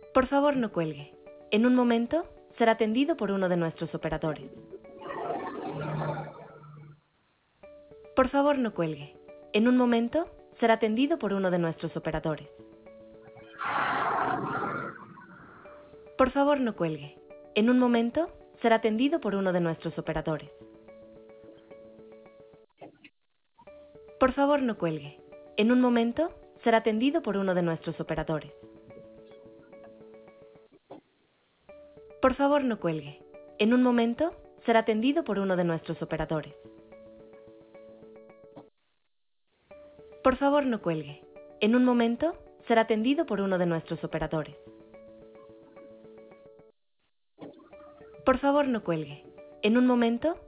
Por favor, no cuelgue. En un momento será atendido por uno de nuestros operadores. Por favor, no cuelgue. En un momento será atendido por uno de nuestros operadores. Por favor, no cuelgue. En un momento será atendido por uno de nuestros operadores. Por favor, no cuelgue. En un momento será atendido por uno de nuestros operadores. Por favor, no cuelgue. En un momento será atendido por uno de nuestros operadores. Por favor, no cuelgue. En un momento será atendido por uno de nuestros operadores. Por favor, no cuelgue. En un momento